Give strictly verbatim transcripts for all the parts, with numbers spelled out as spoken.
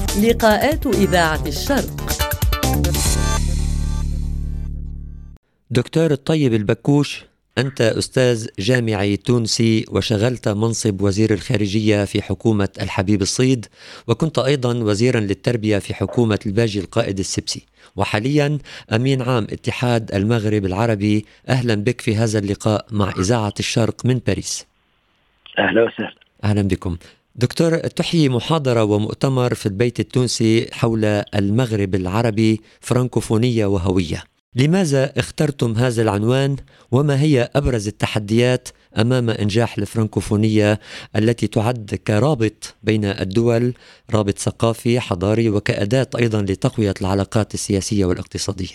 لقاءات إذاعة الشرق. دكتور الطيب البكوش، أنت أستاذ جامعي تونسي وشغلت منصب وزير الخارجية في حكومة الحبيب الصيد، وكنت أيضا وزيرا للتربية في حكومة الباجي القائد السبسي، وحاليا أمين عام اتحاد المغرب العربي. أهلا بك في هذا اللقاء مع إذاعة الشرق من باريس. أهلا وسهلا. أهلا بكم دكتور. تحيي محاضرة ومؤتمر في البيت التونسي حول المغرب العربي، فرانكوفونية وهوية. لماذا اخترتم هذا العنوان، وما هي أبرز التحديات أمام إنجاح الفرانكوفونية التي تعد كرابط بين الدول، رابط ثقافي حضاري وكأداة أيضا لتقوية العلاقات السياسية والاقتصادية؟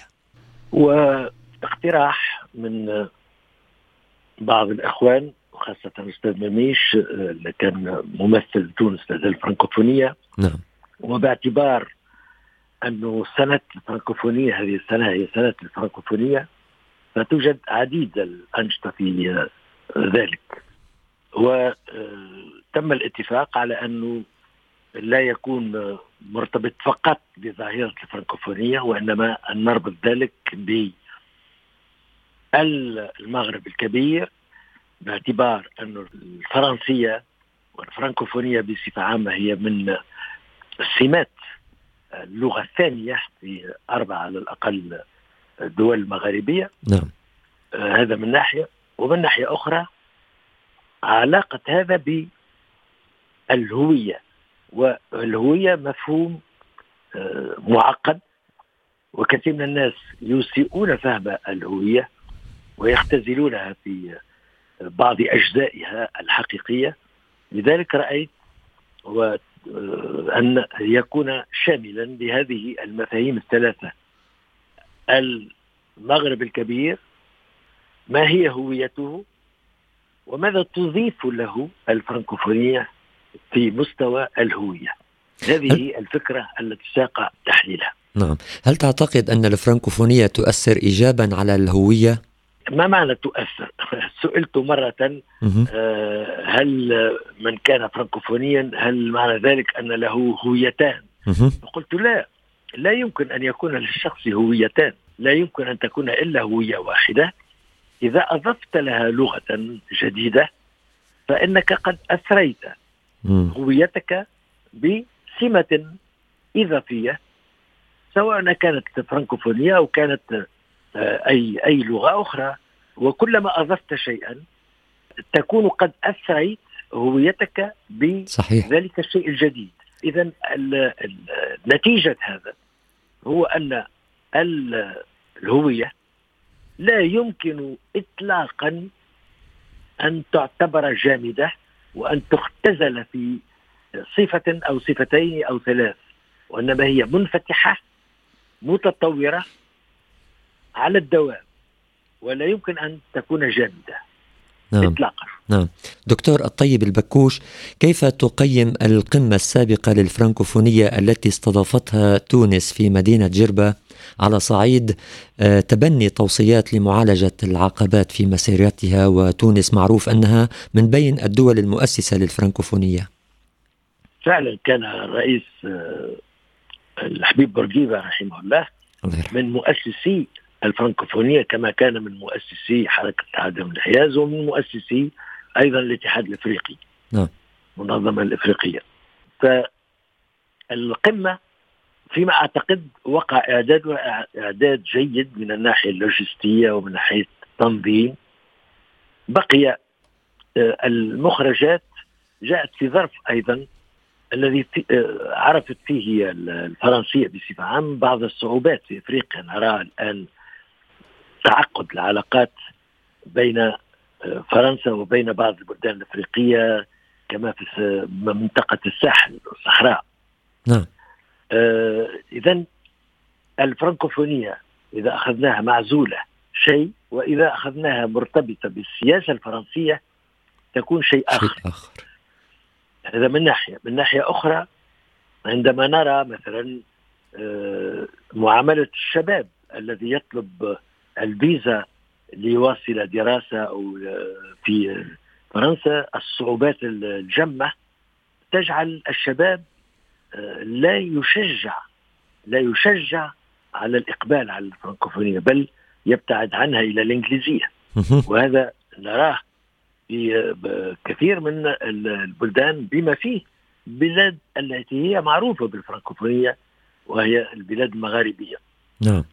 واقتراح من بعض الأخوان وخاصة الأستاذ مميش اللي كان ممثل تونس لدى الفرانكوفونية. نعم. وباعتبار أنه سنة الفرانكوفونية هذه السنة هي سنة الفرانكوفونية، فتوجد عديد الأنشطة في ذلك، وتم الاتفاق على أنه لا يكون مرتبط فقط بظاهرة الفرانكوفونية، وإنما أن نربط ذلك بالمغرب الكبير، باعتبار أن الفرنسية والفرانكوفونية بصفة عامة هي من السمات اللغة الثانية في أربعة على الأقل دول المغاربية. نعم. آه هذا من ناحية، ومن ناحية أخرى علاقة هذا بالهوية، والهوية مفهوم آه معقد، وكثير من الناس يسيئون فهم الهوية ويختزلونها في بعض أجزائها الحقيقية. لذلك رأيت و أن يكون شاملا لهذه المفاهيم الثلاثة: المغرب الكبير، ما هي هويته، وماذا تضيف له الفرنكوفونية في مستوى الهوية. هذه الفكرة التي ساق تحليلها. نعم. هل تعتقد أن الفرنكوفونية تؤثر إيجابا على الهوية؟ ما معنى تؤثر؟ سئلت مرة آه هل من كان فرنكوفونيا هل معنى ذلك أن له هويتان؟ فقلت لا، لا يمكن أن يكون للشخص هويتان، لا يمكن أن تكون إلا هوية واحدة. إذا أضفت لها لغة جديدة فإنك قد أثريت هويتك بسمة إضافية، سواء كانت فرنكوفونية أو كانت أي أي لغة أخرى. وكلما أضفت شيئا تكون قد أثريت هويتك بذلك الشيء الجديد. إذن نتيجة هذا هو أن الهوية لا يمكن إطلاقا أن تعتبر جامدة وأن تختزل في صفة أو صفتين أو ثلاث، وإنما هي منفتحة متطورة على الدوام، ولا يمكن أن تكون جامدة. نعم. إطلاقا. نعم. دكتور الطيب البكوش، كيف تقيم القمة السابقة للفرانكوفونية التي استضافتها تونس في مدينة جربة على صعيد تبني توصيات لمعالجة العقبات في مسيرتها، وتونس معروف أنها من بين الدول المؤسسة للفرانكوفونية؟ فعلا كان الرئيس الحبيب بورقيبة رحمه الله من مؤسسي الفرنكوفونية، كما كان من مؤسسي حركة عدم الانحياز ومن مؤسسي أيضا الاتحاد الإفريقي. نعم. المنظمة الإفريقية. فالقمة فيما أعتقد وقع إعداد إعداد جيد من الناحية اللوجستية ومن ناحية التنظيم. بقي المخرجات جاءت في ظرف أيضا الذي عرفت فيه الفرنسية بصفة عامة بعض الصعوبات في إفريقيا. نرى الآن تعقد العلاقات بين فرنسا وبين بعض البلدان الأفريقية كما في منطقة الساحل والصحراء. نعم. آه إذن الفرنكوفونية إذا أخذناها معزولة شيء، وإذا أخذناها مرتبطة بالسياسة الفرنسية تكون شيء آخر, شيء آخر. هذا من ناحية. من ناحية أخرى عندما نرى مثلا آه معاملة الشباب الذي يطلب الفيزا ليواصل دراسة أو في فرنسا، الصعوبات الجمة تجعل الشباب لا يشجع لا يشجع على الإقبال على الفرنكوفونية، بل يبتعد عنها إلى الإنجليزية. وهذا نراه في كثير من البلدان، بما فيه بلاد التي هي معروفة بالفرنكوفونية وهي البلاد المغاربية. نعم.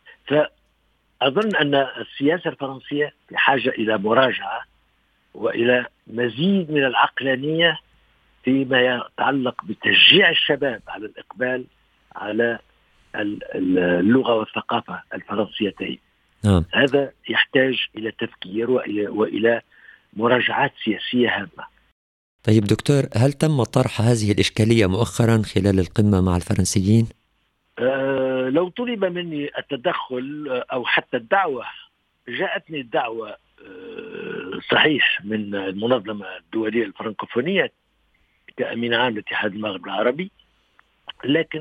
فأظن أن السياسة الفرنسية بحاجة إلى مراجعة وإلى مزيد من العقلانية فيما يتعلق بتشجيع الشباب على الإقبال على اللغة والثقافة الفرنسيتين. نعم. هذا يحتاج إلى تفكير وإلى مراجعات سياسية هامة. طيب دكتور، هل تم طرح هذه الإشكالية مؤخرا خلال القمة مع الفرنسيين؟ أه لو طلب مني التدخل أو حتى الدعوة، جاءتني الدعوة أه صحيح من المنظمة الدولية الفرنكوفونية كأمين عام لاتحاد المغرب العربي، لكن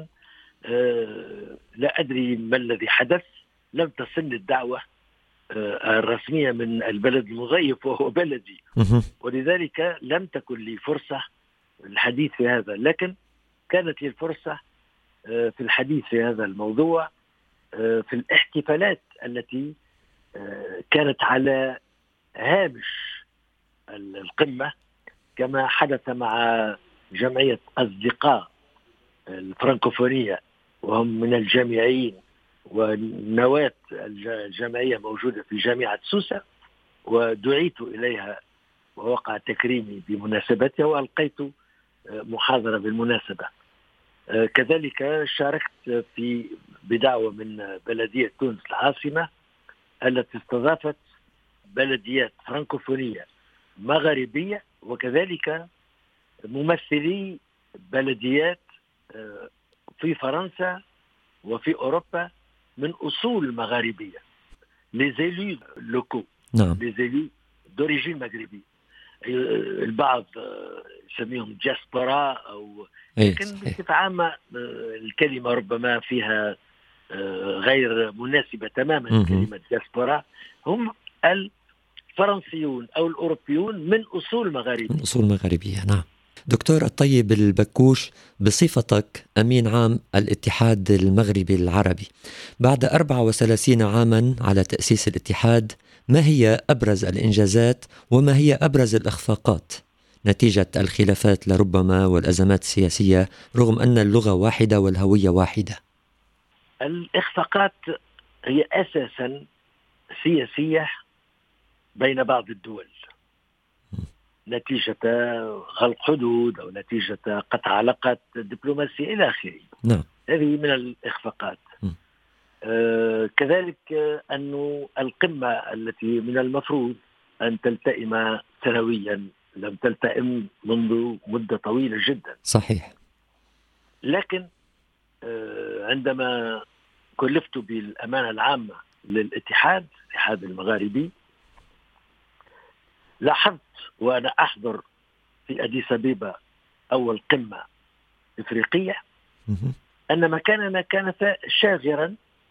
أه لا أدري ما الذي حدث. لم تصلني الدعوة أه الرسمية من البلد المضيف وهو بلدي، ولذلك لم تكن لي فرصة الحديث في هذا، لكن كانت لي الفرصة أه في الحديث في هذا الموضوع أه في الاحتفالات التي أه كانت على هامش القمة، كما حدث مع جمعية أصدقاء الفرنكوفونية وهم من الجامعيين، ونواة الجمعية موجودة في جامعة سوسة، ودعيت إليها ووقع تكريمي بمناسبتها وألقيت محاضرة بالمناسبة. كذلك شاركت في بدعوة من بلدية تونس العاصمة التي استضافت بلديات فرنكوفونية مغاربية، وكذلك ممثلي بلديات في فرنسا وفي أوروبا من أصول مغاربية، les élus locaux، نعم. les élus d'origine مغربية. البعض يسميهم دياسبورا أو، لكن بصفة عامة الكلمة ربما فيها غير مناسبة تماما. م- كلمة دياسبورا هم الفرنسيون أو الأوروبيون من أصول مغاربية. من أصول مغاربية. نعم. دكتور الطيب البكوش، بصفتك أمين عام الاتحاد المغربي العربي، بعد أربع وثلاثين عاما على تأسيس الاتحاد، ما هي أبرز الإنجازات وما هي أبرز الإخفاقات نتيجة الخلافات لربما والأزمات السياسية، رغم أن اللغة واحدة والهوية واحدة؟ الإخفاقات هي أساسا سياسية بين بعض الدول، نتيجة غلق حدود أو نتيجة قطع علاقات دبلوماسية إلى آخره. نعم. هذه من الإخفاقات. آه كذلك أن القمة التي من المفروض أن تلتئم سنويا لم تلتئم منذ مدة طويلة جدا. صحيح. لكن آه عندما كلفت بالأمانة العامة للاتحاد الاتحاد المغاربي، لاحظت وأنا أحضر في أديس أبيبا أول قمة إفريقية أن مكاننا كان شاغرا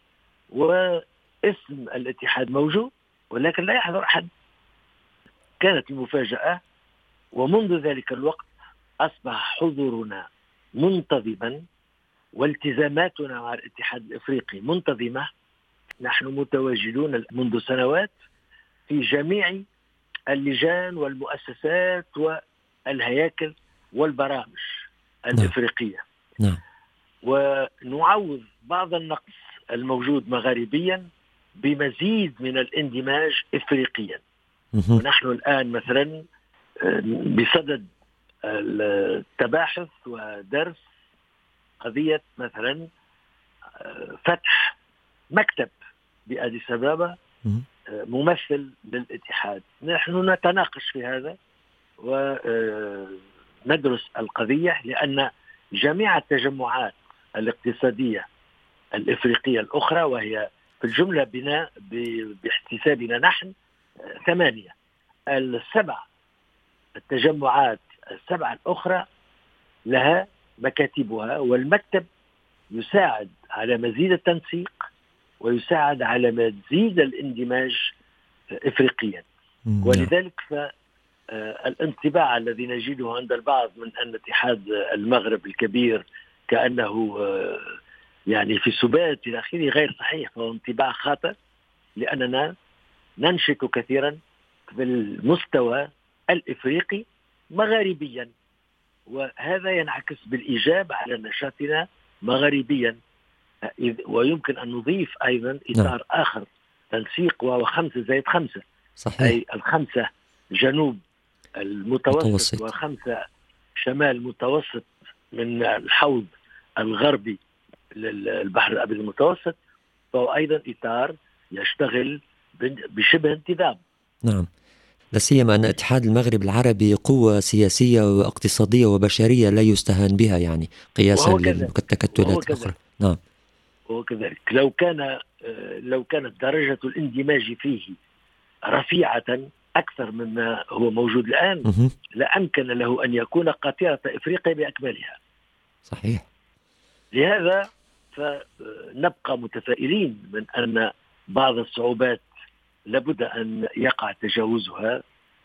واسم الاتحاد موجود ولكن لا يحضر أحد. كانت المفاجأة، ومنذ ذلك الوقت أصبح حضورنا منتظما والتزاماتنا مع الاتحاد الإفريقي منتظمة. نحن متواجدون منذ سنوات في جميع اللجان والمؤسسات والهياكل والبرامج الإفريقية. نعم. ونعوض بعض النقص الموجود مغاربيا بمزيد من الاندماج إفريقيا. ونحن الآن مثلا بصدد التباحث ودرس قضية مثلا فتح مكتب بأديس أبابا ممثل للاتحاد. نحن نتناقش في هذا وندرس القضية، لأن جميع التجمعات الاقتصادية الإفريقية الأخرى، وهي في الجملة بناء باحتسابنا نحن ثمانية، السبع التجمعات السبع الأخرى لها مكاتبها، والمكتب يساعد على مزيد التنسيق ويساعد على مزيد الاندماج إفريقيا. ولذلك فالانطباع الذي نجده عند البعض من أن اتحاد المغرب الكبير كأنه يعني في سبات إلى آخره غير صحيح، فهو انطباع خاطئ، لأننا ننشط كثيرا في المستوى الإفريقي مغاربيا، وهذا ينعكس بالإيجاب على نشاطنا مغاربيا. ويمكن أن نضيف أيضا إطار نعم. آخر تنسيق، وهو خمسة زائد خمسة، صحيح. أي الخمسة جنوب المتوسط متوسط. وخمسة شمال متوسط من الحوض الغربي للبحر الأبيض المتوسط، فهو أيضا إطار يشتغل بشبه انتظام. نعم، لا سيما أن اتحاد المغرب العربي قوة سياسية واقتصادية وبشرية لا يستهان بها، يعني قياسا للتكتلات الأخرى. نعم، وكذلك لو كان لو كانت درجة الاندماج فيه رفيعة أكثر مما هو موجود الآن لأمكن له أن يكون قاطرة إفريقيا بأكملها. صحيح. لهذا فنبقى متفائلين من أن بعض الصعوبات لابد أن يقع تجاوزها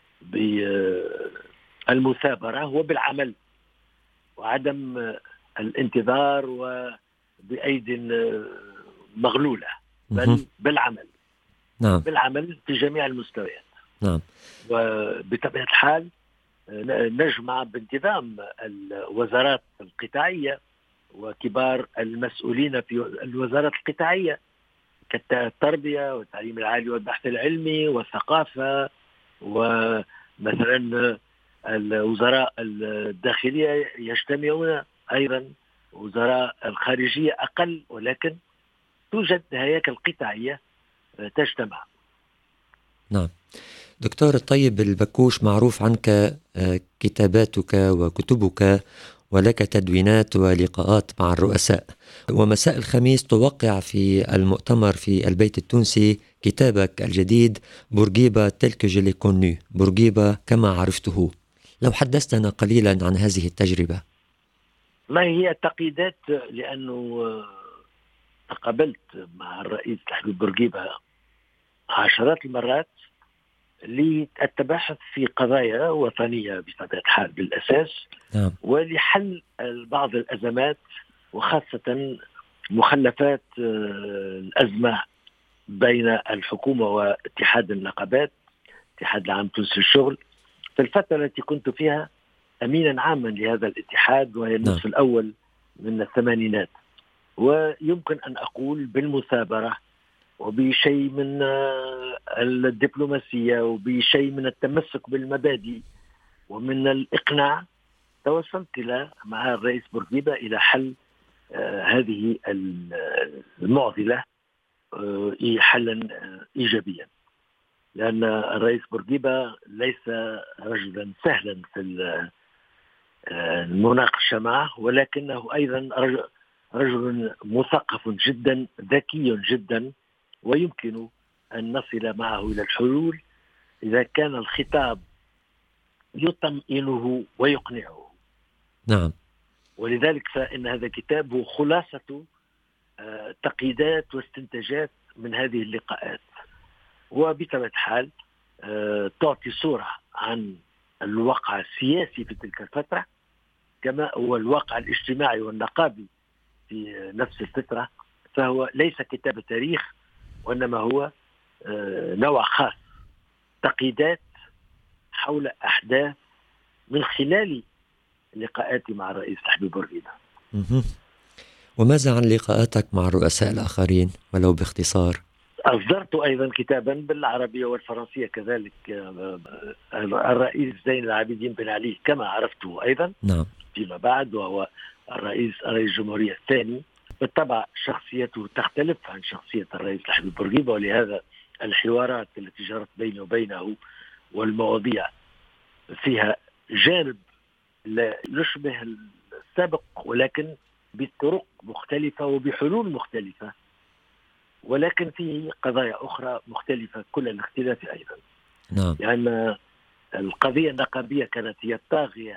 بالمثابرة وبالعمل، وعدم الانتظار وبأيد مغلولة، بل بالعمل. نعم. بالعمل في جميع المستويات. نعم. وبطبيعة الحال نجمع بانتظام الوزارات القطاعية وكبار المسؤولين في الوزارات القطاعية كالتربية والتعليم العالي والبحث العلمي والثقافة، ومثلا الوزراء الداخلية يجتمعون، أيضا وزراء الخارجية أقل، ولكن توجد هياكل قطاعية تجتمع. نعم. دكتور الطيب البكوش، معروف عنك كتاباتك وكتبك، ولك تدوينات ولقاءات مع الرؤساء، ومساء الخميس توقع في المؤتمر في البيت التونسي كتابك الجديد بورقيبة تلك جو لي كونو، بورقيبة كما عرفته. لو حدثتنا قليلا عن هذه التجربة. ما هي التقييدات؟ لأنه تقابلت مع الرئيس تحبيب بورقيبة عشرات المرات للتباحث في قضايا وطنية بطبيعة الحال بالأساس. نعم. ولحل بعض الأزمات، وخاصة مخلفات الأزمة بين الحكومة واتحاد النقابات، اتحاد العام التونسي للشغل، في الفترة التي كنت فيها أمينا عاما لهذا الاتحاد، وهي النصف نعم. الأول من الثمانينات. ويمكن أن أقول بالمثابرة وبشيء من الدبلوماسية وبشيء من التمسك بالمبادئ ومن الإقناع، توصلت إلى مع الرئيس بورقيبة إلى حل آه هذه المعضلة آه حلا آه إيجابيا، لأن الرئيس بورقيبة ليس رجلا سهلا في المناقشة معه، ولكنه أيضا رجل, رجل مثقف جدا، ذكي جدا، ويمكن أن نصل معه إلى الحلول إذا كان الخطاب يطمئنه ويقنعه. نعم. ولذلك فإن هذا الكتاب هو خلاصة تقييدات واستنتاجات من هذه اللقاءات، وبطبيعة الحال تعطي صورة عن الواقع السياسي في تلك الفترة، كما هو الواقع الاجتماعي والنقابي في نفس الفترة. فهو ليس كتاب تاريخ، وإنما هو نوع خاص، تقييدات حول أحداث من خلال لقاءاتي مع الرئيس تحبيب بورقيبة. وماذا عن لقاءاتك مع الرؤساء الآخرين ولو باختصار؟ أصدرت أيضا كتابا بالعربية والفرنسية كذلك، الرئيس زين العابدين بن علي كما عرفته أيضا نعم. فيما بعد، وهو الرئيس رئيس الجمهورية الثاني. بالطبع شخصيته تختلف عن شخصية الرئيس تحبيب بورقيبة، ولهذا الحوارات التي جرت بيني وبينه والمواضيع فيها جانب لا يشبه السابق، ولكن بطرق مختلفة وبحلول مختلفة، ولكن فيه قضايا أخرى مختلفة كل الاختلاف أيضا. نعم. لأن القضية النقابية كانت هي الطاغية،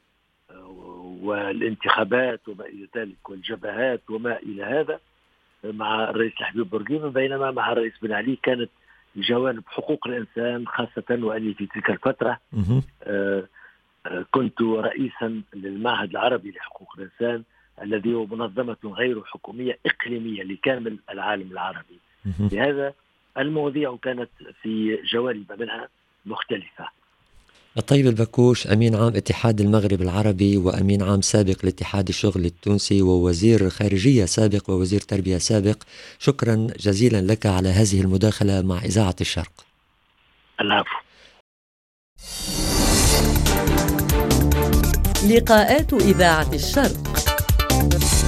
والانتخابات وما إلى ذلك والجبهات وما إلى هذا مع الرئيس تحبيب بورقيبة، بينما مع الرئيس بن علي كانت جوانب حقوق الإنسان خاصة، وأني في تلك الفترة آه كنت رئيسا للمعهد العربي لحقوق الإنسان، الذي هو منظمة غير حكومية إقليمية لكامل العالم العربي. لهذا المواضيع كانت في جوانب منها مختلفة. الطيب البكوش، أمين عام اتحاد المغرب العربي وأمين عام سابق لاتحاد الشغل التونسي ووزير خارجية سابق ووزير تربية سابق، شكرا جزيلا لك على هذه المداخلة مع إذاعة الشرق. العفو. لقاءات إذاعة الشرق.